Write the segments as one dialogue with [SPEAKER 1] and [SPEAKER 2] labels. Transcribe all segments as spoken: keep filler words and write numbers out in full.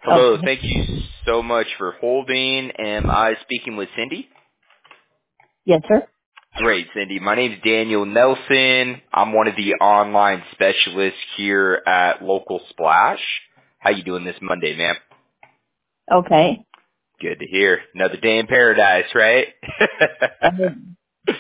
[SPEAKER 1] Hello,
[SPEAKER 2] Okay.
[SPEAKER 1] thank you so much for holding. Am I speaking with Cindy?
[SPEAKER 2] Yes, sir.
[SPEAKER 1] Great, Cindy. My name is Daniel Nelson. I'm one of the online specialists here at Local Splash. How you doing this Monday, ma'am?
[SPEAKER 2] Okay.
[SPEAKER 1] Good to hear. Another day in paradise, right?
[SPEAKER 2] Um,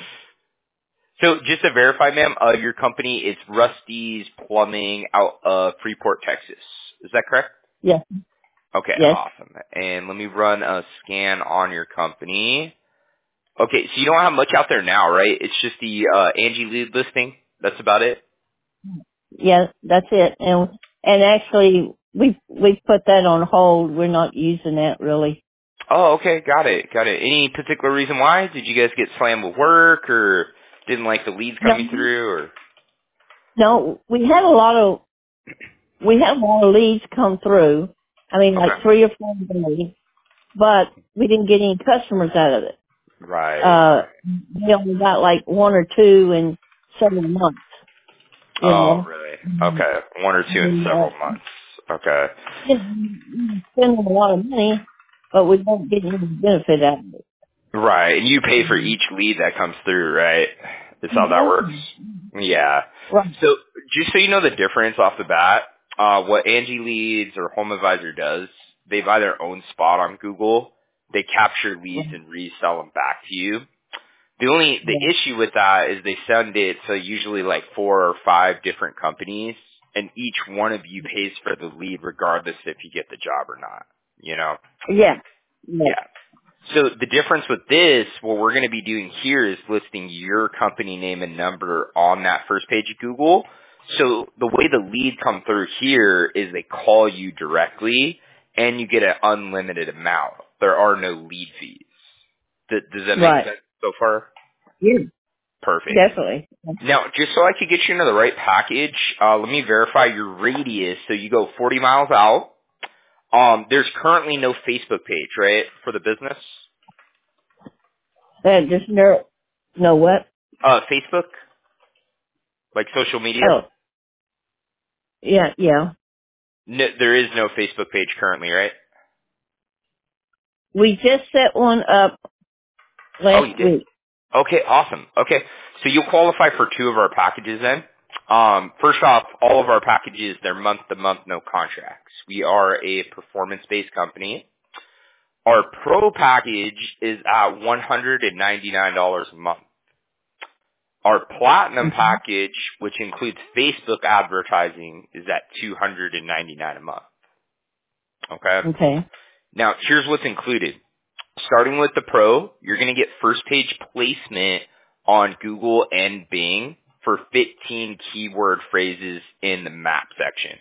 [SPEAKER 1] So just to verify, ma'am, uh, your company is Rusty's Plumbing out of Freeport, Texas. Is that correct?
[SPEAKER 2] yes.
[SPEAKER 1] Okay,
[SPEAKER 2] Yes.
[SPEAKER 1] awesome. And let me run a scan on your company. Okay, so you don't have much out there now, right? It's just the uh, Angie lead listing. That's about it.
[SPEAKER 2] Yeah, that's it. And and actually, we we put that on hold. We're not using that really.
[SPEAKER 1] Oh, okay, got it, got it. Any particular reason why? Did you guys get slammed with work, or didn't like the leads
[SPEAKER 2] No,
[SPEAKER 1] coming through, or?
[SPEAKER 2] no. We had a lot of we had a lot of leads come through. I mean, like
[SPEAKER 1] Okay.
[SPEAKER 2] three or four days, but we didn't get any customers out of it.
[SPEAKER 1] Right,
[SPEAKER 2] Uh,
[SPEAKER 1] right.
[SPEAKER 2] we only got like one or two in several months. You
[SPEAKER 1] Oh,
[SPEAKER 2] know.
[SPEAKER 1] really? Okay, one or two in
[SPEAKER 2] And, uh,
[SPEAKER 1] several months. Okay.
[SPEAKER 2] you know, spending a lot of money, but we don't get any benefit out of it.
[SPEAKER 1] Right, and you pay for each lead that comes through, right? That's how that works. Yeah.
[SPEAKER 2] Right.
[SPEAKER 1] So just so you know the difference off the bat, uh, what Angie Leads or Home Advisor does, they buy their own spot on Google. They capture leads and resell them back to you. The only the
[SPEAKER 2] Yeah.
[SPEAKER 1] issue with that is they send it to usually like four or five different companies, and each one of you pays for the lead regardless if you get the job or not. You know?
[SPEAKER 2] Yeah. Yeah.
[SPEAKER 1] Yeah. So the difference with this, what we're going to be doing here is listing your company name and number on that first page of Google. So the way the lead come through here is they call you directly and you get an unlimited amount. There are no lead fees. Th- does that make
[SPEAKER 2] Right.
[SPEAKER 1] sense so far?
[SPEAKER 2] Yeah.
[SPEAKER 1] Perfect.
[SPEAKER 2] Definitely.
[SPEAKER 1] Now, just so I could get you into the right package, uh, let me verify your radius. So you go forty miles out. Um, there's currently no Facebook page, right, for the business?
[SPEAKER 2] That just no, no what?
[SPEAKER 1] Uh, Facebook? Like social media?
[SPEAKER 2] Oh, yeah, yeah.
[SPEAKER 1] No, there is no Facebook page currently, right?
[SPEAKER 2] We just set one up
[SPEAKER 1] Oh, you
[SPEAKER 2] last
[SPEAKER 1] did?
[SPEAKER 2] week.
[SPEAKER 1] Okay, awesome. Okay, so you'll qualify for two of our packages then. Um, first off, all of our packages, they're month-to-month, no contracts. We are a performance-based company. Our Pro package is at one hundred ninety-nine dollars a month. Our Platinum package, which includes Facebook advertising, is at two hundred ninety-nine dollars a month. Okay?
[SPEAKER 2] Okay.
[SPEAKER 1] Now, here's what's included. Starting with the Pro, you're going to get first page placement on Google and Bing for fifteen keyword phrases in the map section.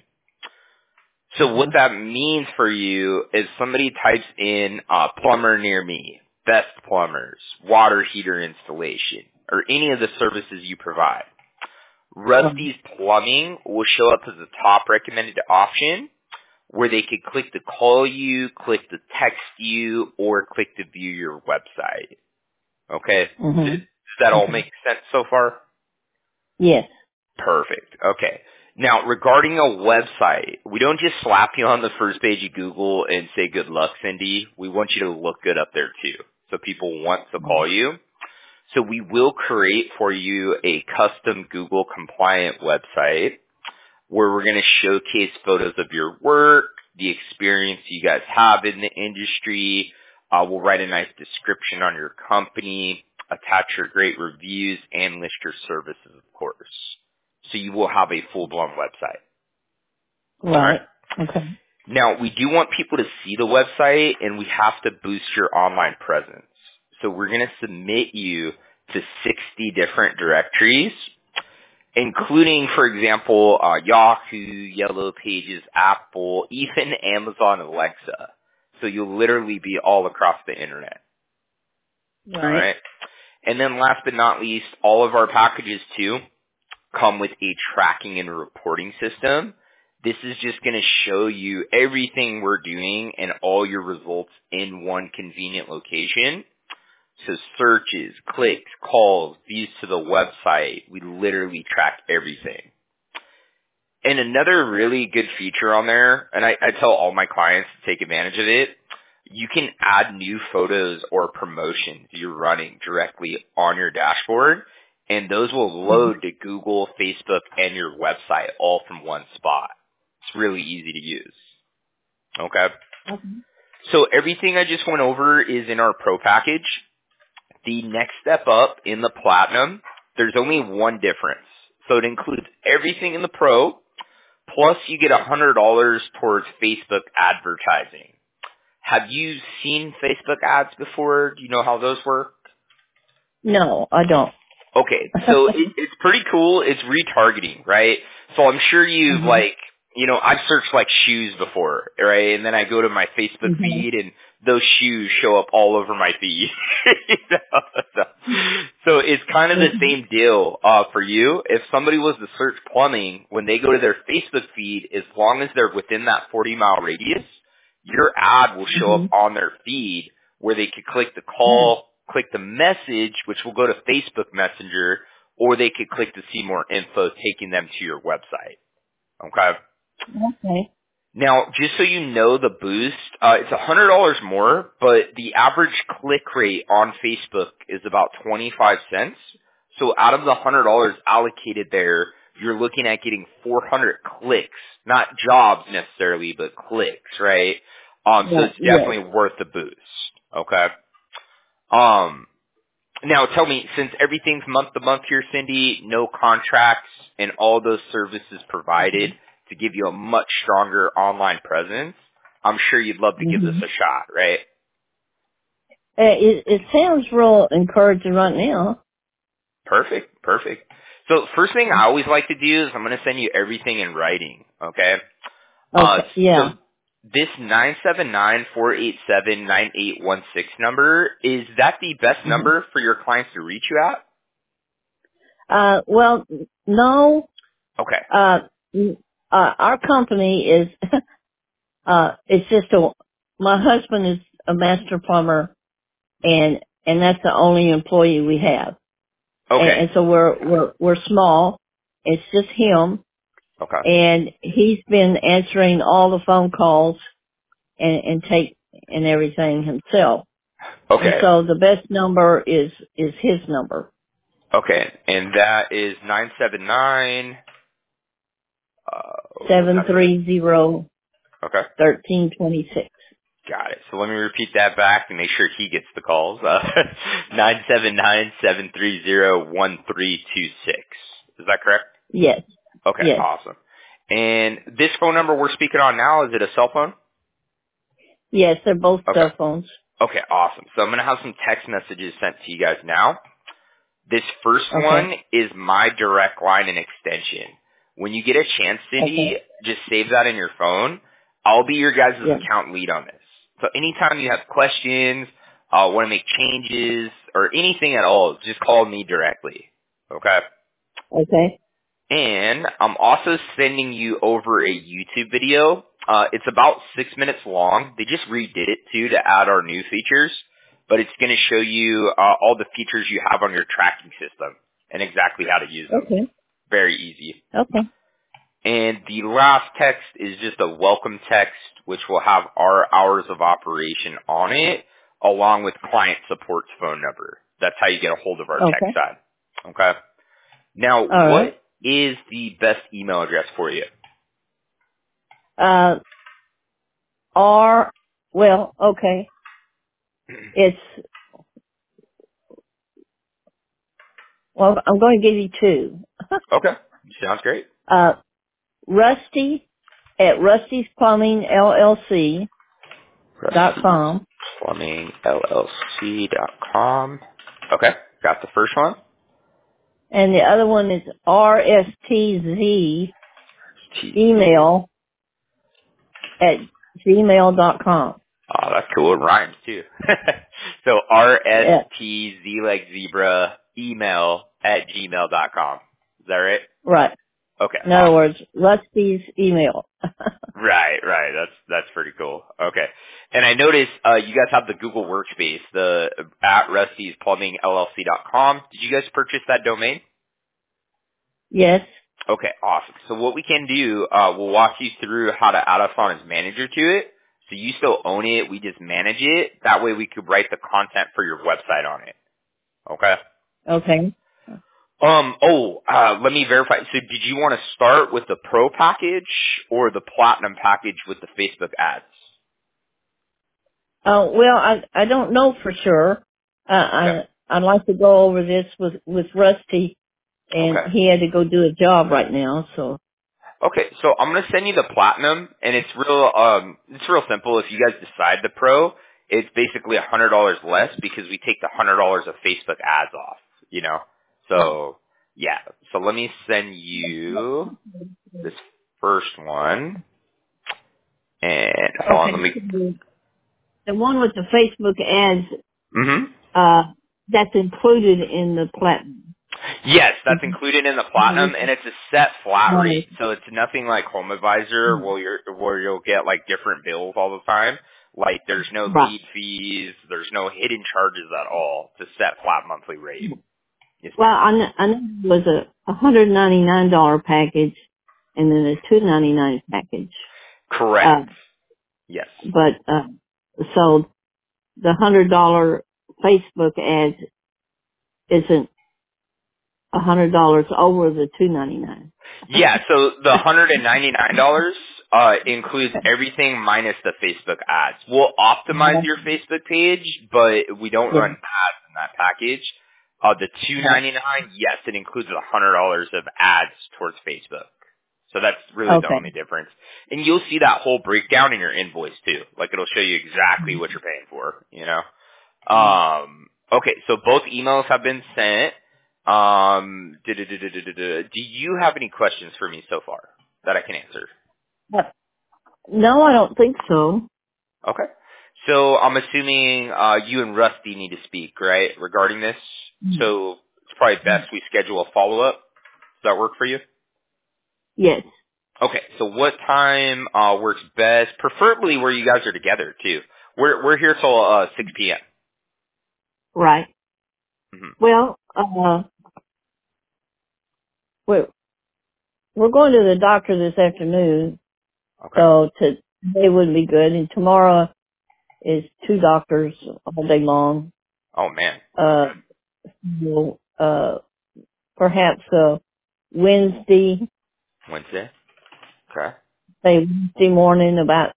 [SPEAKER 1] So what that means for you is somebody types in uh, plumber near me, best plumbers, water heater installation, or any of the services you provide.
[SPEAKER 2] Um,
[SPEAKER 1] Rusty's Plumbing will show up as the top recommended option, where they could click to call you, click to text you, or click to view your website. Okay? Does,
[SPEAKER 2] mhm.
[SPEAKER 1] does that all
[SPEAKER 2] Okay.
[SPEAKER 1] make sense so far?
[SPEAKER 2] Yes.
[SPEAKER 1] Perfect. Okay. Now, regarding a website, we don't just slap you on the first page of Google and say good luck, Cindy. We want you to look good up there too, so people want to call you. So we will create for you a custom Google compliant website where we're going to showcase photos of your work, the experience you guys have in the industry. Uh, we'll write a nice description on your company, attach your great reviews, and list your services, of course. So you will have a full-blown website. All right.
[SPEAKER 2] Right. Okay.
[SPEAKER 1] Now, we do want people to see the website, and we have to boost your online presence. So we're going to submit you to sixty different directories, including, for example, uh, Yahoo, Yellow Pages, Apple, even Amazon Alexa. So you'll literally be all across the internet. All
[SPEAKER 2] Right.
[SPEAKER 1] right. And then last but not least, all of our packages too come with a tracking and reporting system. This is just going to show you everything we're doing and all your results in one convenient location. So searches, clicks, calls, views to the website, we literally track everything. And another really good feature on there, and I, I tell all my clients to take advantage of it, you can add new photos or promotions you're running directly on your dashboard, and those will load to Google, Facebook, and your website all from one spot. It's really easy to use. Okay?
[SPEAKER 2] Okay.
[SPEAKER 1] So everything I just went over is in our Pro package. The next step up in the Platinum, there's only one difference. So it includes everything in the Pro, plus you get one hundred dollars towards Facebook advertising. Have you seen Facebook ads before? Do you know how those work?
[SPEAKER 2] No, I don't.
[SPEAKER 1] Okay, so it, it's pretty cool. It's retargeting, right? So I'm sure you've
[SPEAKER 2] Mm-hmm.
[SPEAKER 1] like, you know, I've searched like shoes before, right? And then I go to my Facebook
[SPEAKER 2] Mm-hmm.
[SPEAKER 1] feed and those shoes show up all over my feed. You know? so, so it's kind of the same deal uh, for you. If somebody was to search plumbing, when they go to their Facebook feed, as long as they're within that forty mile radius, your ad will show
[SPEAKER 2] Mm-hmm.
[SPEAKER 1] up on their feed where they could click the call, click the message, which will go to Facebook Messenger, or they could click to see more info taking them to your website. Okay?
[SPEAKER 2] Okay.
[SPEAKER 1] Now, just so you know the boost, uh, it's one hundred dollars more, but the average click rate on Facebook is about twenty-five cents. So out of the one hundred dollars allocated there, you're looking at getting four hundred clicks, not jobs necessarily, but clicks, right? Um, so
[SPEAKER 2] Yeah,
[SPEAKER 1] it's
[SPEAKER 2] yes.
[SPEAKER 1] definitely worth the boost. Okay. Um, now tell me, since everything's month to month here, Cindy, no contracts and all those services provided to give you a much stronger online presence, I'm sure you'd love to give this
[SPEAKER 2] Mm-hmm.
[SPEAKER 1] a shot, right?
[SPEAKER 2] Uh, it, it sounds real encouraging right now.
[SPEAKER 1] Perfect, perfect. So first thing I always like to do is I'm going to send you everything in writing, okay? Uh,
[SPEAKER 2] Okay. Yeah.
[SPEAKER 1] so this nine seven nine, four eight seven, nine eight one six number, is that the best
[SPEAKER 2] Mm-hmm.
[SPEAKER 1] number for your clients to reach you at?
[SPEAKER 2] Uh, well, no.
[SPEAKER 1] Okay.
[SPEAKER 2] Uh, n- uh, our company is. uh, it's just a. My husband is a master plumber, and and that's the only employee we have. And,
[SPEAKER 1] Okay.
[SPEAKER 2] and so we're we're we're small. It's just him,
[SPEAKER 1] Okay.
[SPEAKER 2] and he's been answering all the phone calls and, and take and everything himself. And
[SPEAKER 1] Okay.
[SPEAKER 2] so the best number is is his number,
[SPEAKER 1] Okay. And that is nine seven nine. Uh, what's
[SPEAKER 2] seven
[SPEAKER 1] after that?
[SPEAKER 2] three zero
[SPEAKER 1] Okay.
[SPEAKER 2] thirteen twenty six.
[SPEAKER 1] Got it. So let me repeat that back to make sure he gets the calls. Uh, nine seven nine, seven three zero, one three two six. Is that correct?
[SPEAKER 2] Yes,
[SPEAKER 1] Okay.
[SPEAKER 2] yes,
[SPEAKER 1] Awesome. And this phone number we're speaking on now, is it a cell phone?
[SPEAKER 2] yes. They're both
[SPEAKER 1] Okay.
[SPEAKER 2] cell phones.
[SPEAKER 1] Okay. Awesome. So I'm going to have some text messages sent to you guys now. This first
[SPEAKER 2] Okay,
[SPEAKER 1] one is my direct line and extension. When you get a chance, Cindy,
[SPEAKER 2] okay,
[SPEAKER 1] just save that in your phone. I'll be your guys'
[SPEAKER 2] yeah,
[SPEAKER 1] account lead on this. So anytime you have questions, uh, want to make changes, or anything at all, just call me directly. Okay?
[SPEAKER 2] okay,
[SPEAKER 1] And I'm also sending you over a YouTube video. Uh, it's about six minutes long. They just redid it too to add our new features, but it's going to show you uh, all the features you have on your tracking system and exactly how to use them.
[SPEAKER 2] okay,
[SPEAKER 1] Very easy.
[SPEAKER 2] okay,
[SPEAKER 1] And the last text is just a welcome text, which will have our hours of operation on it, along with client support's phone number. That's how you get a hold of our tech
[SPEAKER 2] okay.
[SPEAKER 1] side. Okay? Now,
[SPEAKER 2] All right.
[SPEAKER 1] what is the best email address for you?
[SPEAKER 2] Uh, R. Well, okay. It's well. I'm going to give you two.
[SPEAKER 1] Okay. Sounds great.
[SPEAKER 2] Uh, Rusty at Rusty's Plumbing L L C dot
[SPEAKER 1] Rusty's
[SPEAKER 2] com,
[SPEAKER 1] Plumbing L L C dot com. Okay. Got the first one.
[SPEAKER 2] and the other one is R S T Z
[SPEAKER 1] T Z.
[SPEAKER 2] email at gmail dot com.
[SPEAKER 1] Oh, that's cool. It rhymes too. So R S
[SPEAKER 2] Yeah,
[SPEAKER 1] T Z like zebra email at gmail dot com. Is that right?
[SPEAKER 2] right.
[SPEAKER 1] Okay,
[SPEAKER 2] In other
[SPEAKER 1] awesome.
[SPEAKER 2] words, Rusty's email.
[SPEAKER 1] Right, right. That's that's pretty cool. Okay. And I noticed uh you guys have the Google Workspace, the at Rusty's Plumbing L L C dot com. Did you guys purchase that domain?
[SPEAKER 2] Yes.
[SPEAKER 1] Okay, awesome. So what we can do, uh, we'll walk you through how to add us on as manager to it. So you still own it, we just manage it. That way we could write the content for your website on it. Okay?
[SPEAKER 2] Okay.
[SPEAKER 1] Um, oh, uh, let me verify. So did you want to start with the pro package or the platinum package with the Facebook ads?
[SPEAKER 2] Uh, well, I I don't know for sure. Uh,
[SPEAKER 1] Okay.
[SPEAKER 2] I I'd like to go over this with with Rusty, and
[SPEAKER 1] Okay.
[SPEAKER 2] he had to go do a job right now. So
[SPEAKER 1] Okay, so I'm gonna send you the platinum, and it's real. Um, it's real simple. If you guys decide the pro, it's basically a hundred dollars less because we take the hundred dollars of Facebook ads off. You know, so yeah. So let me send you this first one, and hold on. Let
[SPEAKER 2] okay,
[SPEAKER 1] me.
[SPEAKER 2] the the one with the Facebook ads,
[SPEAKER 1] Mm-hmm.
[SPEAKER 2] uh, that's included in the platinum.
[SPEAKER 1] Yes, that's included in the platinum, and it's a set flat rate,
[SPEAKER 2] Right.
[SPEAKER 1] so it's nothing like Home Advisor where you're where you'll get like different bills all the time. Like there's no
[SPEAKER 2] Right.
[SPEAKER 1] lead fees, there's no hidden charges at all. It's a set flat monthly rate. Yes,
[SPEAKER 2] Well,
[SPEAKER 1] ma'am.
[SPEAKER 2] I know, I know it was a one hundred ninety-nine dollar package, and then a two ninety-nine package. Uh,
[SPEAKER 1] Correct. Yes.
[SPEAKER 2] but uh, so the one hundred dollar Facebook ads isn't one hundred dollars over the two ninety-nine.
[SPEAKER 1] Yeah, so the one hundred ninety-nine dollars uh, includes everything minus the Facebook ads. We'll optimize your Facebook page, but we don't
[SPEAKER 2] Yeah.
[SPEAKER 1] run ads in that package. Uh, the two ninety-nine, yes, it includes one hundred dollars of ads towards Facebook. So that's really the
[SPEAKER 2] Okay.
[SPEAKER 1] only difference. And you'll see that whole breakdown in your invoice too. Like it'll show you exactly what you're paying for, you know? Um, okay, so both emails have been sent. Um, duh, duh, duh, duh, duh, duh, duh. Do you have any questions for me so far that I can answer?
[SPEAKER 2] But no, I don't think so.
[SPEAKER 1] Okay. So I'm assuming uh, you and Rusty need to speak, right, regarding this. So it's probably best we schedule a follow-up. Does that work for you?
[SPEAKER 2] Yes.
[SPEAKER 1] Okay. So what time uh, works best? Preferably where you guys are together too. We're we're here till uh, six p.m.
[SPEAKER 2] Right.
[SPEAKER 1] Mm-hmm.
[SPEAKER 2] Well, uh, we're we're going to the doctor this afternoon,
[SPEAKER 1] Okay.
[SPEAKER 2] so to, today would be good, and tomorrow is two doctors all day long.
[SPEAKER 1] Oh man.
[SPEAKER 2] Uh, we'll, uh, perhaps uh, Wednesday,
[SPEAKER 1] Wednesday. Okay.
[SPEAKER 2] say Wednesday morning about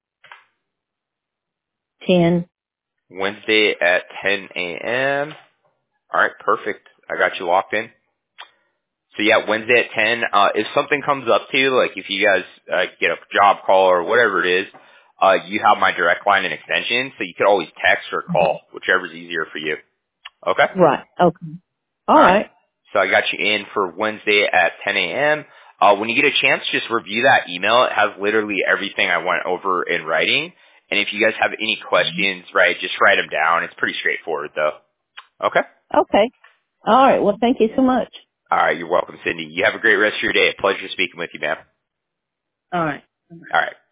[SPEAKER 2] ten.
[SPEAKER 1] Wednesday at ten a.m. All right, perfect. I got you locked in. So yeah, Wednesday at ten. Uh, if something comes up to you, like if you guys uh, get a job call or whatever it is, uh, you have my direct line and extension, so you could always text or call, whichever's easier for you. Okay.
[SPEAKER 2] Right. Okay. All
[SPEAKER 1] All right.
[SPEAKER 2] right.
[SPEAKER 1] So I got you in for Wednesday at ten a.m. Uh, when you get a chance, just review that email. It has literally everything I went over in writing. And if you guys have any questions, right, just write them down. It's pretty straightforward, though. Okay?
[SPEAKER 2] Okay. All right. Well, thank you so much.
[SPEAKER 1] All right. You're welcome, Cindy. You have a great rest of your day. A pleasure speaking with you, ma'am.
[SPEAKER 2] All right.
[SPEAKER 1] All right.